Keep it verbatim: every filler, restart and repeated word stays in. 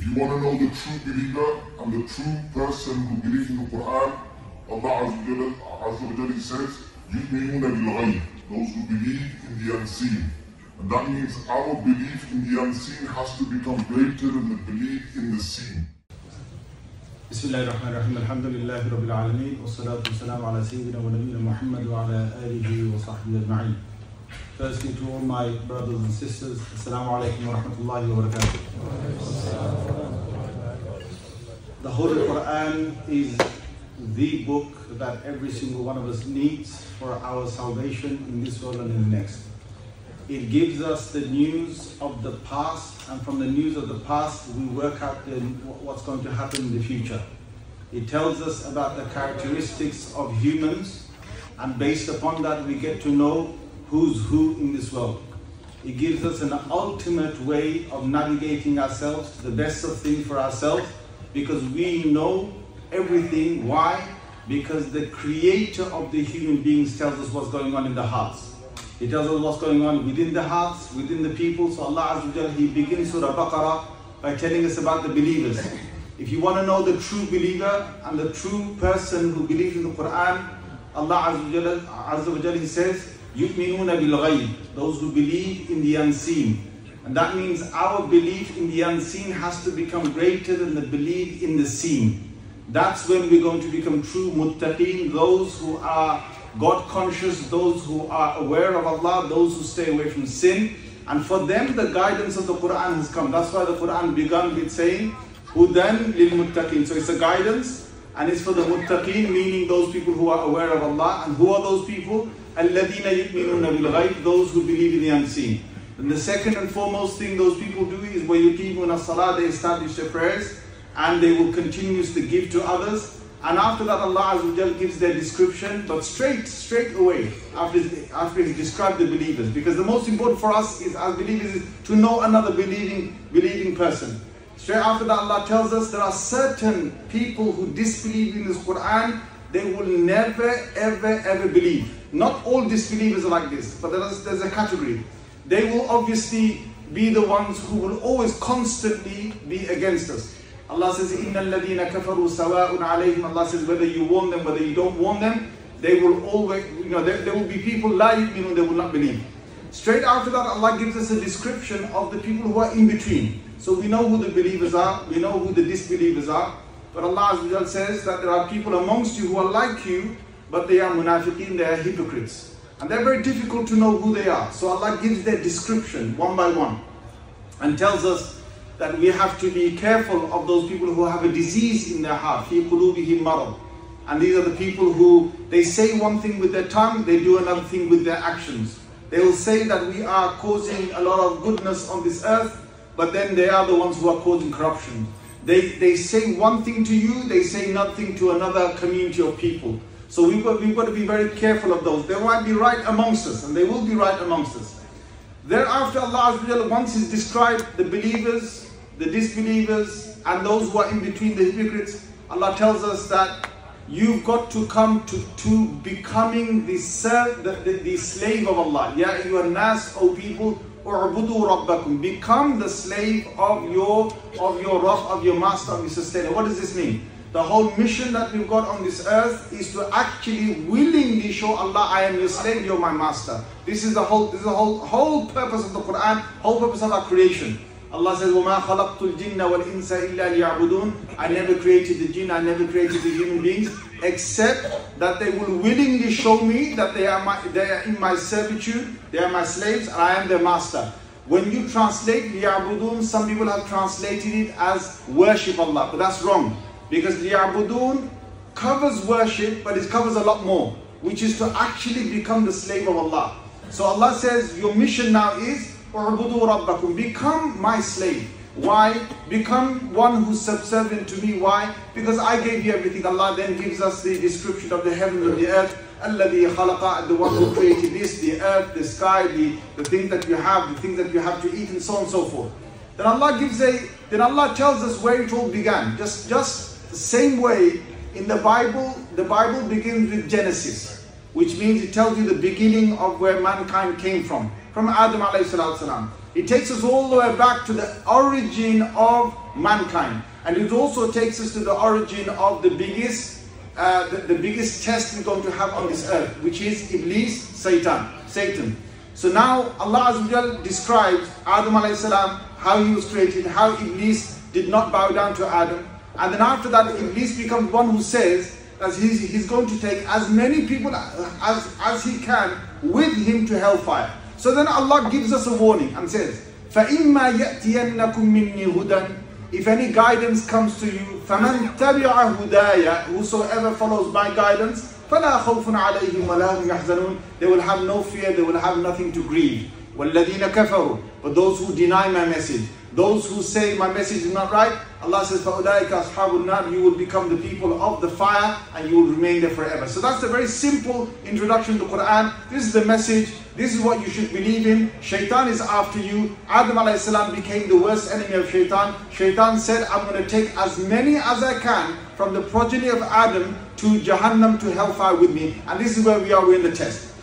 If you want to know the true believer and the true person who believes in the Quran, Allah Azza wa Jalla says, يُؤْمِنُونَ بِالْغَيْبِ, those who believe in the unseen. And that means our belief in the unseen has to become greater than the belief in the seen. Bismillahirrahmanirrahim. Alhamdulillahi Rabbil Alameen. Wassalatu wassalamu ala Sayyidina wa Nabiyyina Muhammad wa ala alihi wa sahbihi ajma'in. Firstly, to all my brothers and sisters, Assalamu alaikum wa rahmatullahi wa barakatuh. The Holy Quran is the book that every single one of us needs for our salvation in this world and in the next. It gives us the news of the past, and from the news of the past we work out the, what's going to happen in the future. It tells us about the characteristics of humans, and based upon that we get to know who's who in this world. It gives us an ultimate way of navigating ourselves to the best of things for ourselves, because we know everything. Why? Because the creator of the human beings tells us what's going on in the hearts. He tells us what's going on within the hearts, within the people. So Allah Azza wa Jalla, He begins Surah Baqarah by telling us about the believers. If you want to know the true believer and the true person who believes in the Quran, Allah Azza wa Jalla, Azza wa Jalla He says, يُؤْمِنُونَ بِالْغَيْبِ, those who believe in the unseen. And that means our belief in the unseen has to become greater than the belief in the seen. That's when we're going to become true muttaqeen, those who are God conscious, those who are aware of Allah, those who stay away from sin. And for them the guidance of the Quran has come. That's why the Quran began with saying, Hudan lil muttaqeen. So it's a guidance, and it's for the muttaqeen, meaning those people who are aware of Allah. And who are those people? Alladhina yu'minuna bil ghayb, those who believe in the unseen. And the second and foremost thing those people do is وَيُقِيمُونَ الصَّلَاةَ, they establish their prayers, and they will continuously give to others. And after that Allah Azza wa Jalla gives their description, but straight, straight away, after, after He described the believers. Because the most important for us is, as believers, is to know another believing, believing person. Straight after that Allah tells us there are certain people who disbelieve in this Quran, they will never, ever, ever believe. Not all disbelievers are like this, but there's, there's a category. They will obviously be the ones who will always constantly be against us. Allah says, إِنَّ الَّذِينَ كَفَرُوا سَوَاءٌ عَلَيْهِمْ. Allah says, whether you warn them, whether you don't warn them, they will always, you know, there, there will be people, la yu'minun, they will not believe. Straight after that, Allah gives us a description of the people who are in between. So we know who the believers are, we know who the disbelievers are. But Allah Azza wa Jalla says that there are people amongst you who are like you, but they are munafiqeen, they are hypocrites. And they're very difficult to know who they are. So Allah gives their description one by one and tells us that we have to be careful of those people who have a disease in their heart. فِي قُلُوبِهِمْ مَرَضٌ. And these are the people who, they say one thing with their tongue, they do another thing with their actions. They will say that we are causing a lot of goodness on this earth, but then they are the ones who are causing corruption. They, they say one thing to you, they say nothing to another community of people. So we've got, we've got to be very careful of those. They might be right amongst us, and they will be right amongst us. Thereafter Allah Azza wa Jalla, once He's described the believers, the disbelievers, and those who are in between, the hypocrites, Allah tells us that you've got to come to, to becoming the, serv, the, the, the slave of Allah. Ya ayyuhan nas, O people, u'budu rabbakum. Become the slave of your, of your Rabb, of your master, of your sustainer. What does this mean? The whole mission that we've got on this earth is to actually willingly show Allah, I am your slave, you're my master. This is the whole, this is the whole, whole purpose of the Quran, whole purpose of our creation. Allah says, وَمَا خَلَقْتُ الْجِنَّ وَالْإِنسَ إِلَّا لِيَعْبُدُونَ. I never created the jinn, I never created the human beings, except that they will willingly show me that they are, my, they are in my servitude, they are my slaves, and I am their master. When you translate لِيَعْبُدُونَ, some people have translated it as worship Allah, but that's wrong. Because لِيَعْبُدُونَ covers worship, but it covers a lot more, which is to actually become the slave of Allah. So Allah says, your mission now is, u'budu rabbakum, become my slave. Why? Become one who's subservient to me. Why? Because I gave you everything. Allah then gives us the description of the heavens and the earth. الَّذِي خَلَقَ, the one who created this, the earth, the sky, the, the things that you have, the things that you have to eat, and so on and so forth. Then Allah gives a, then Allah tells us where it all began. Just, just the same way in the Bible, the Bible begins with Genesis, which means it tells you the beginning of where mankind came from, from Adam alayhi salatu salam. It takes us all the way back to the origin of mankind. And it also takes us to the origin of the biggest, uh, the, the biggest test we're going to have on this earth, which is Iblis, Satan. Satan. So now Allah Azza wa Jal describes Adam alayhi salam, how he was created, how Iblis did not bow down to Adam. And then after that, Iblis becomes one who says that he's, he's going to take as many people as, as he can with him to hellfire. So then Allah gives us a warning and says, فَإِمَّا يَأْتِيَنَّكُم مِّنِّي هُدًى, if any guidance comes to you, فَمَنْ تَبِعَ هُدَايَ, whosoever follows my guidance, فَلَا خَوْفٌ عَلَيْهِمْ وَلَا هُمْ يَحْزَنُونَ, they will have no fear, they will have nothing to grieve. وَالَّذِينَ كَفَرُوا, but those who deny my message, those who say my message is not right, Allah says, فَأُولَٰئِكَ أَصْحَابُ النَّارِ, you will become the people of the fire and you will remain there forever. So that's a very simple introduction to the Quran. This is the message. This is what you should believe in. Shaitan is after you. Adam alayhi salam became the worst enemy of Shaitan. Shaitan said, I'm going to take as many as I can from the progeny of Adam to Jahannam, to hellfire with me. And this is where we are, we're in the test.